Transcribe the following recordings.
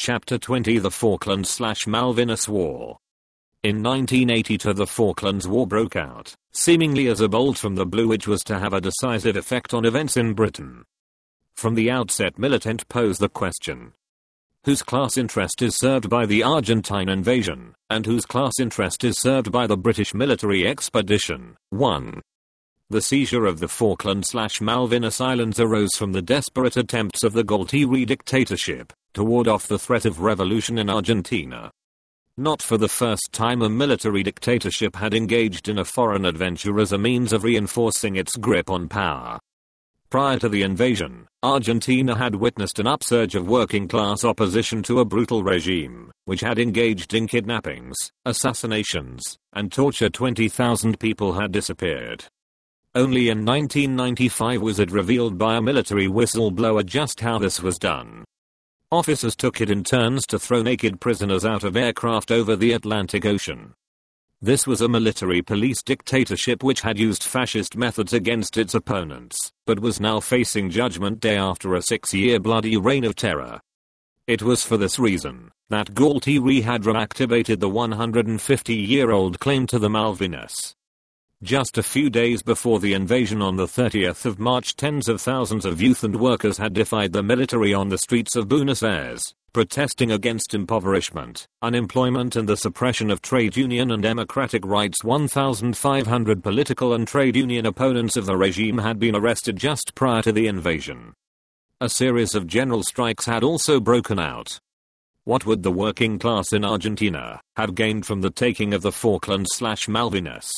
Chapter 20 The Falklands/Malvinas War. In 1982 the Falklands War broke out, seemingly as a bolt from the blue, which was to have a decisive effect on events in Britain. From the outset, Militant posed the question: whose class interest is served by the Argentine invasion, and whose class interest is served by the British military expedition? 1. The seizure of the Falklands/Malvinas Islands arose from the desperate attempts of the Galtieri dictatorship to ward off the threat of revolution in Argentina. Not for the first time a military dictatorship had engaged in a foreign adventure as a means of reinforcing its grip on power. Prior to the invasion, Argentina had witnessed an upsurge of working-class opposition to a brutal regime, which had engaged in kidnappings, assassinations, and torture. 20,000 people had disappeared. Only in 1995 was it revealed by a military whistleblower just how this was done. Officers took it in turns to throw naked prisoners out of aircraft over the Atlantic Ocean. This was a military police dictatorship which had used fascist methods against its opponents, but was now facing judgment day after a 6-year bloody reign of terror. It was for this reason that Galtieri had reactivated the 150-year-old claim to the Malvinas. Just a few days before the invasion on the 30th of March, tens of thousands of youth and workers had defied the military on the streets of Buenos Aires, protesting against impoverishment, unemployment and the suppression of trade union and democratic rights. 1,500 political and trade union opponents of the regime had been arrested just prior to the invasion. A series of general strikes had also broken out. What would the working class in Argentina have gained from the taking of the Falklands/Malvinas?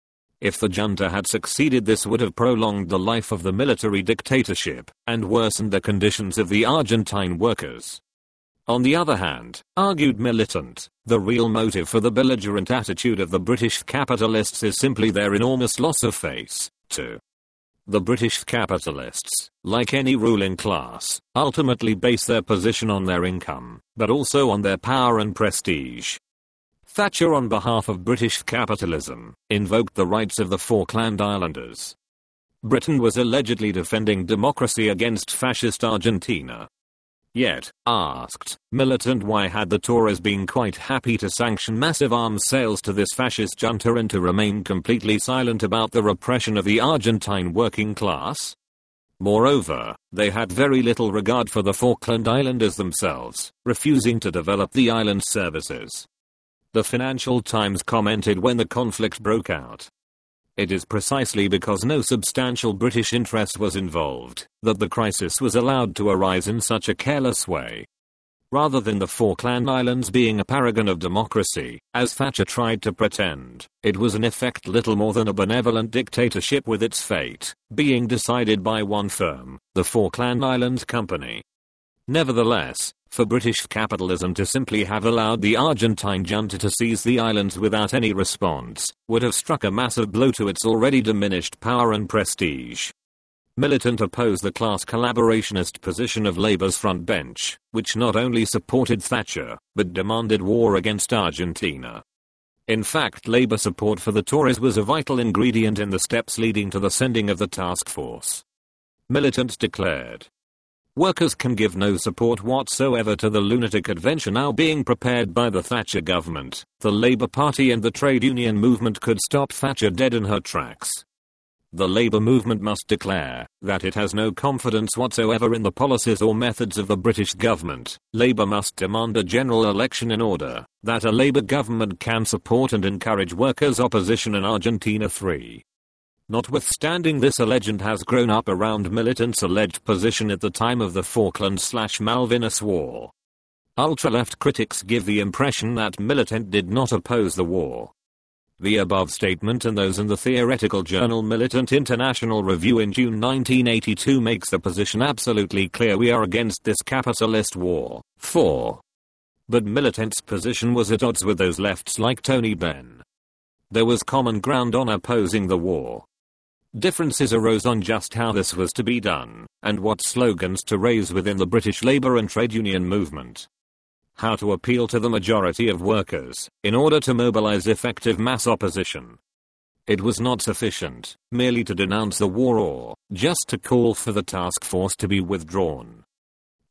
If the junta had succeeded, this would have prolonged the life of the military dictatorship and worsened the conditions of the Argentine workers. On the other hand, argued Militant, the real motive for the belligerent attitude of the British capitalists is simply their enormous loss of face, too. The British capitalists, like any ruling class, ultimately base their position on their income, but also on their power and prestige. Thatcher, on behalf of British capitalism, invoked the rights of the Falkland Islanders. Britain was allegedly defending democracy against fascist Argentina. Yet, asked Militant, why had the Tories been quite happy to sanction massive arms sales to this fascist junta and to remain completely silent about the repression of the Argentine working class? Moreover, they had very little regard for the Falkland Islanders themselves, refusing to develop the island's services. The Financial Times commented when the conflict broke out: "It is precisely because no substantial British interest was involved that the crisis was allowed to arise in such a careless way. Rather than the Falkland Islands being a paragon of democracy, as Thatcher tried to pretend, it was in effect little more than a benevolent dictatorship with its fate being decided by one firm, the Falkland Islands Company." Nevertheless, for British capitalism to simply have allowed the Argentine junta to seize the islands without any response would have struck a massive blow to its already diminished power and prestige. Militant opposed the class collaborationist position of Labour's front bench, which not only supported Thatcher, but demanded war against Argentina. In fact, Labour support for the Tories was a vital ingredient in the steps leading to the sending of the task force. Militant declared: "Workers can give no support whatsoever to the lunatic adventure now being prepared by the Thatcher government. The Labour Party and the trade union movement could stop Thatcher dead in her tracks. The Labour movement must declare that it has no confidence whatsoever in the policies or methods of the British government. Labour must demand a general election in order that a Labour government can support and encourage workers' opposition in Argentina." 3. Notwithstanding this, a legend has grown up around Militant's alleged position at the time of the Falklands/Malvinas War. Ultra-left critics give the impression that Militant did not oppose the war. The above statement and those in the theoretical journal Militant International Review in June 1982 makes the position absolutely clear: we are against this capitalist war. 4. But Militant's position was at odds with those lefts like Tony Benn. There was common ground on opposing the war. Differences arose on just how this was to be done, and what slogans to raise within the British Labour and trade union movement. How to appeal to the majority of workers, in order to mobilise effective mass opposition. It was not sufficient merely to denounce the war or just to call for the task force to be withdrawn.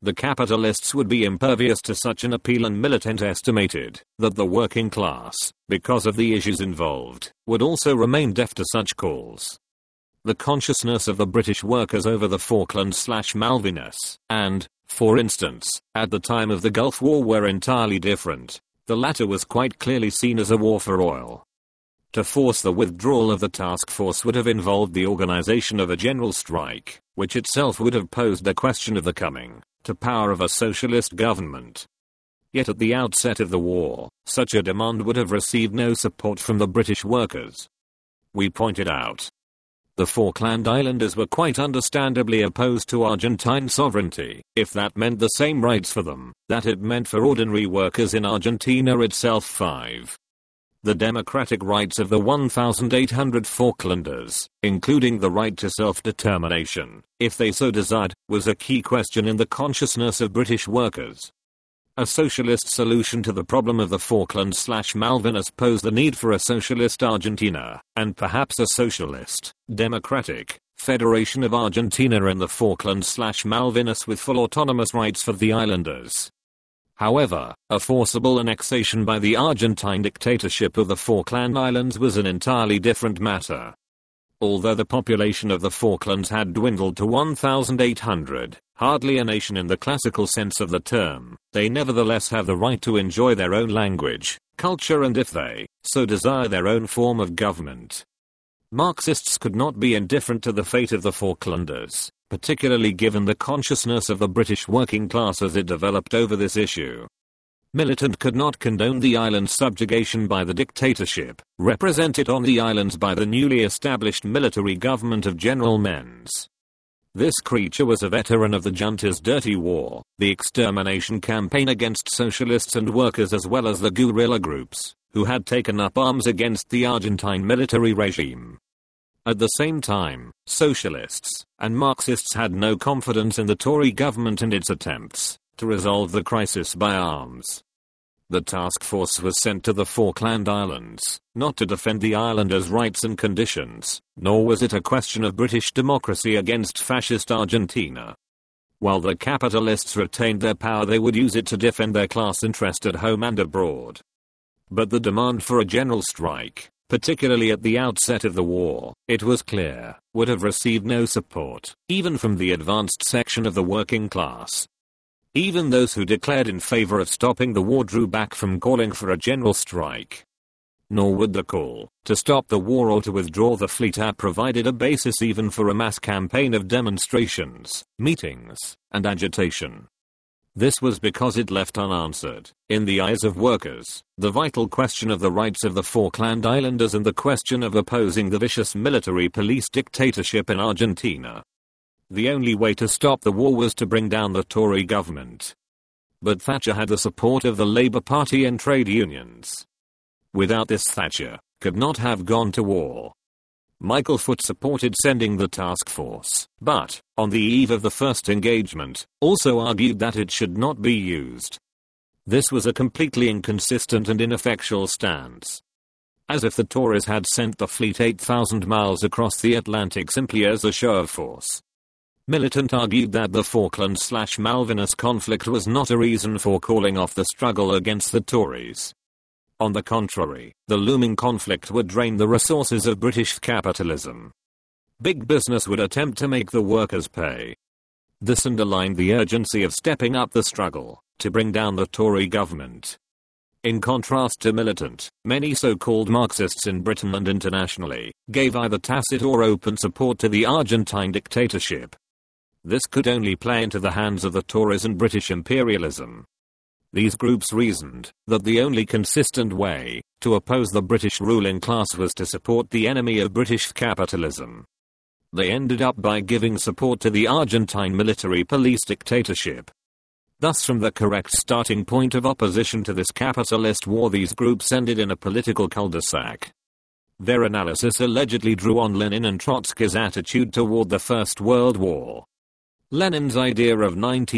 The capitalists would be impervious to such an appeal, and Militant estimated that the working class, because of the issues involved, would also remain deaf to such calls. The consciousness of the British workers over the Falklands/Malvinas, and, for instance, at the time of the Gulf War were entirely different. The latter was quite clearly seen as a war for oil. To force the withdrawal of the task force would have involved the organization of a general strike, which itself would have posed the question of the coming to power of a socialist government. Yet at the outset of the war, such a demand would have received no support from the British workers. We pointed out, the Falkland Islanders were quite understandably opposed to Argentine sovereignty, if that meant the same rights for them that it meant for ordinary workers in Argentina itself. 5. The democratic rights of the 1,800 Falklanders, including the right to self-determination, if they so desired, was a key question in the consciousness of British workers. A socialist solution to the problem of the Falklands/Malvinas posed the need for a socialist Argentina, and perhaps a socialist, democratic, Federation of Argentina in the Falklands/Malvinas with full autonomous rights for the islanders. However, a forcible annexation by the Argentine dictatorship of the Falkland Islands was an entirely different matter. Although the population of the Falklands had dwindled to 1,800, hardly a nation in the classical sense of the term, they nevertheless have the right to enjoy their own language, culture, and if they so desire, their own form of government. Marxists could not be indifferent to the fate of the Falklanders, particularly given the consciousness of the British working class as it developed over this issue. Militant could not condone the island's subjugation by the dictatorship, represented on the islands by the newly established military government of General Menz. This creature was a veteran of the junta's dirty war, the extermination campaign against socialists and workers, as well as the guerrilla groups, who had taken up arms against the Argentine military regime. At the same time, socialists and Marxists had no confidence in the Tory government and its attempts to resolve the crisis by arms. The task force was sent to the Falkland Islands, not to defend the islanders' rights and conditions, nor was it a question of British democracy against fascist Argentina. While the capitalists retained their power, they would use it to defend their class interest at home and abroad. But the demand for a general strike, particularly at the outset of the war, it was clear, would have received no support, even from the advanced section of the working class. Even those who declared in favor of stopping the war drew back from calling for a general strike. Nor would the call to stop the war or to withdraw the fleet have provided a basis even for a mass campaign of demonstrations, meetings, and agitation. This was because it left unanswered, in the eyes of workers, the vital question of the rights of the Falkland Islanders and the question of opposing the vicious military police dictatorship in Argentina. The only way to stop the war was to bring down the Tory government. But Thatcher had the support of the Labour Party and trade unions. Without this, Thatcher could not have gone to war. Michael Foot supported sending the task force, but, on the eve of the first engagement, also argued that it should not be used. This was a completely inconsistent and ineffectual stance. As if the Tories had sent the fleet 8,000 miles across the Atlantic simply as a show of force. Militant argued that the Falklands/Malvinas conflict was not a reason for calling off the struggle against the Tories. On the contrary, the looming conflict would drain the resources of British capitalism. Big business would attempt to make the workers pay. This underlined the urgency of stepping up the struggle to bring down the Tory government. In contrast to Militant, many so-called Marxists in Britain and internationally gave either tacit or open support to the Argentine dictatorship. This could only play into the hands of the Tories and British imperialism. These groups reasoned that the only consistent way to oppose the British ruling class was to support the enemy of British capitalism. They ended up by giving support to the Argentine military police dictatorship. Thus, from the correct starting point of opposition to this capitalist war, these groups ended in a political cul-de-sac. Their analysis allegedly drew on Lenin and Trotsky's attitude toward the First World War. Lenin's idea of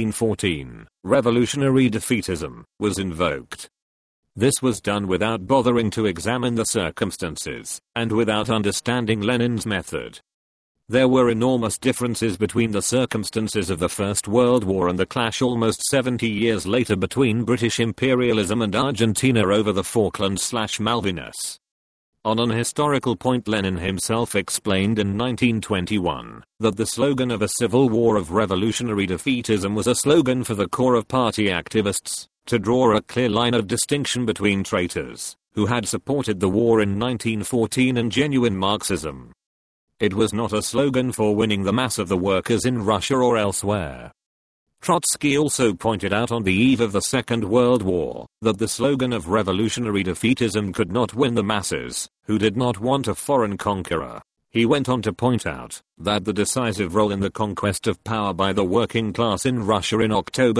1914, revolutionary defeatism, was invoked. This was done without bothering to examine the circumstances, and without understanding Lenin's method. There were enormous differences between the circumstances of the First World War and the clash almost 70 years later between British imperialism and Argentina over the Falklands/Malvinas. On an historical point, Lenin himself explained in 1921 that the slogan of a civil war of revolutionary defeatism was a slogan for the core of party activists to draw a clear line of distinction between traitors who had supported the war in 1914 and genuine Marxism. It was not a slogan for winning the mass of the workers in Russia or elsewhere. Trotsky also pointed out on the eve of the Second World War that the slogan of revolutionary defeatism could not win the masses, who did not want a foreign conqueror. He went on to point out that the decisive role in the conquest of power by the working class in Russia in October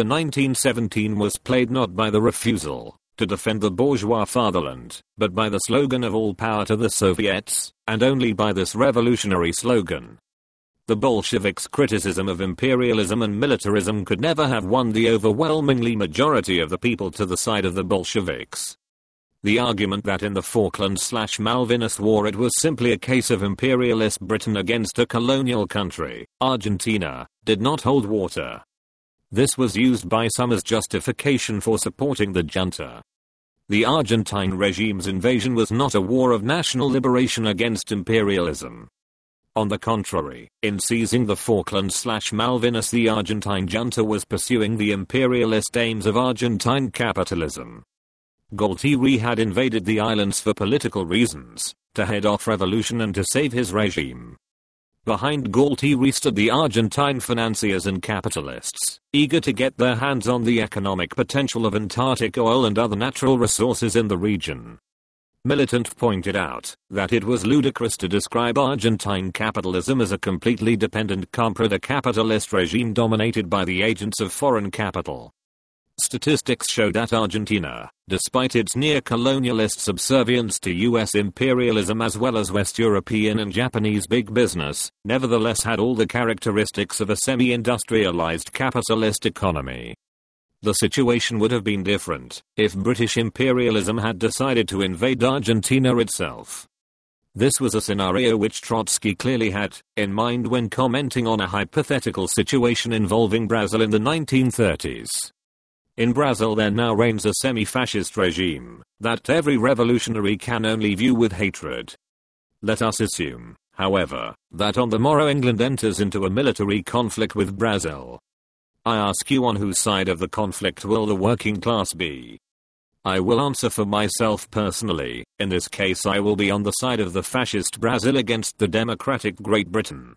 1917 was played not by the refusal to defend the bourgeois fatherland, but by the slogan of all power to the Soviets, and only by this revolutionary slogan. The Bolsheviks' criticism of imperialism and militarism could never have won the overwhelmingly majority of the people to the side of the Bolsheviks. The argument that in the Falklands/Malvinas War it was simply a case of imperialist Britain against a colonial country, Argentina, did not hold water. This was used by some as justification for supporting the junta. The Argentine regime's invasion was not a war of national liberation against imperialism. On the contrary, in seizing the Falklands/Malvinas, the Argentine junta was pursuing the imperialist aims of Argentine capitalism. Galtieri had invaded the islands for political reasons, to head off revolution and to save his regime. Behind Galtieri stood the Argentine financiers and capitalists, eager to get their hands on the economic potential of Antarctic oil and other natural resources in the region. Militant pointed out that it was ludicrous to describe Argentine capitalism as a completely dependent comprador-capitalist regime dominated by the agents of foreign capital. Statistics show that Argentina, despite its near-colonialist subservience to US imperialism as well as West European and Japanese big business, nevertheless had all the characteristics of a semi-industrialized capitalist economy. The situation would have been different if British imperialism had decided to invade Argentina itself. This was a scenario which Trotsky clearly had in mind when commenting on a hypothetical situation involving Brazil in the 1930s. In Brazil there now reigns a semi-fascist regime that every revolutionary can only view with hatred. Let us assume, however, that on the morrow England enters into a military conflict with Brazil. I ask you, on whose side of the conflict will the working class be? I will answer for myself personally. In this case I will be on the side of the fascist Brazil against the democratic Great Britain.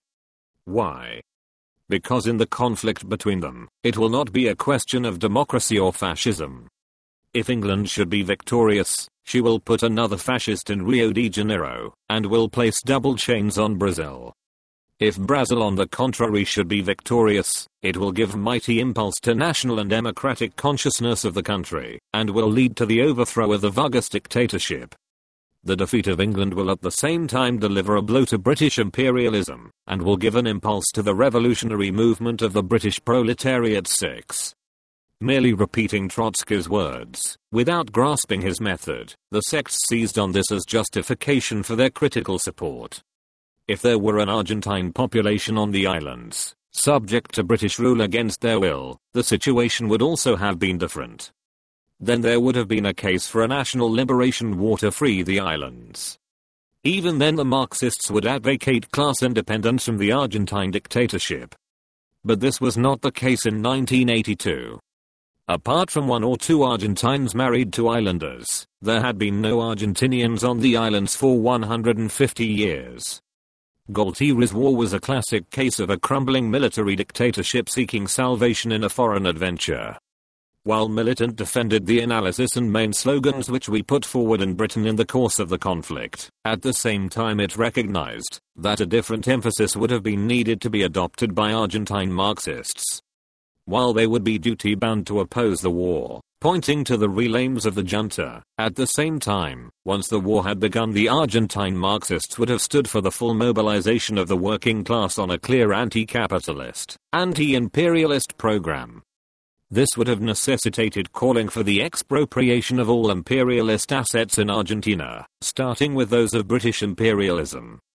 Why? Because in the conflict between them, it will not be a question of democracy or fascism. If England should be victorious, she will put another fascist in Rio de Janeiro, and will place double chains on Brazil. If Brazil on the contrary should be victorious, it will give mighty impulse to national and democratic consciousness of the country, and will lead to the overthrow of the Vargas dictatorship. The defeat of England will at the same time deliver a blow to British imperialism, and will give an impulse to the revolutionary movement of the British proletariat. 6. Merely repeating Trotsky's words, without grasping his method, the sects seized on this as justification for their critical support. If there were an Argentine population on the islands, subject to British rule against their will, the situation would also have been different. Then there would have been a case for a national liberation war to free the islands. Even then the Marxists would advocate class independence from the Argentine dictatorship. But this was not the case in 1982. Apart from one or two Argentines married to islanders, there had been no Argentinians on the islands for 150 years. Galtieri's war was a classic case of a crumbling military dictatorship seeking salvation in a foreign adventure. While Militant defended the analysis and main slogans which we put forward in Britain in the course of the conflict, at the same time it recognized that a different emphasis would have been needed to be adopted by Argentine Marxists. While they would be duty-bound to oppose the war, pointing to the real aims of the junta, at the same time, once the war had begun, the Argentine Marxists would have stood for the full mobilization of the working class on a clear anti-capitalist, anti-imperialist program. This would have necessitated calling for the expropriation of all imperialist assets in Argentina, starting with those of British imperialism.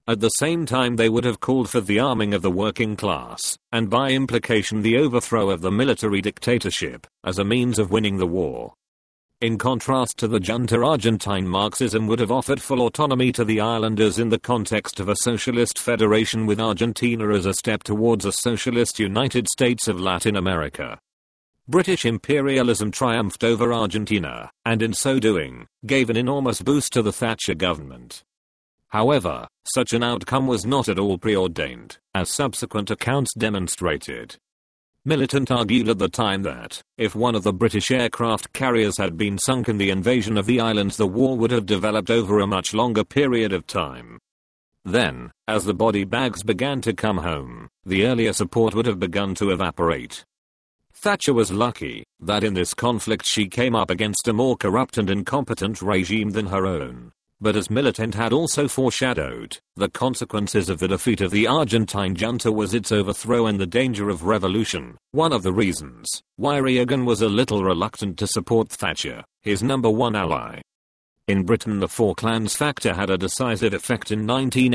At the same time they would have called for the arming of the working class, and by implication the overthrow of the military dictatorship, as a means of winning the war. In contrast to the junta, Argentine Marxism would have offered full autonomy to the islanders in the context of a socialist federation with Argentina as a step towards a socialist United States of Latin America. British imperialism triumphed over Argentina, and in so doing, gave an enormous boost to the Thatcher government. However, such an outcome was not at all preordained, as subsequent accounts demonstrated. Militant argued at the time that, if one of the British aircraft carriers had been sunk in the invasion of the islands, the war would have developed over a much longer period of time. Then, as the body bags began to come home, the earlier support would have begun to evaporate. Thatcher was lucky that in this conflict she came up against a more corrupt and incompetent regime than her own. But as Militant had also foreshadowed, the consequences of the defeat of the Argentine junta was its overthrow and the danger of revolution, one of the reasons why Reagan was a little reluctant to support Thatcher, his number one ally. In Britain, the Falklands factor had a decisive effect in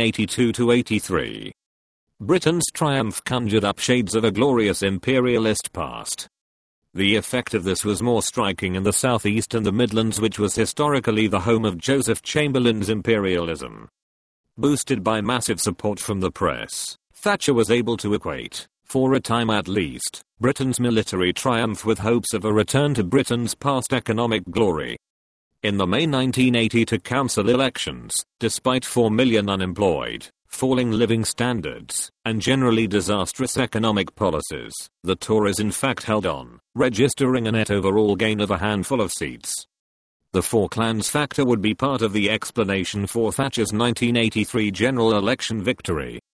1982-83. Britain's triumph conjured up shades of a glorious imperialist past. The effect of this was more striking in the southeast and the Midlands, which was historically the home of Joseph Chamberlain's imperialism. Boosted by massive support from the press, Thatcher was able to equate, for a time at least, Britain's military triumph with hopes of a return to Britain's past economic glory. In the May 1982 council elections, despite 4 million unemployed, falling living standards, and generally disastrous economic policies, the Tories in fact held on, registering a net overall gain of a handful of seats. The Falklands factor would be part of the explanation for Thatcher's 1983 general election victory.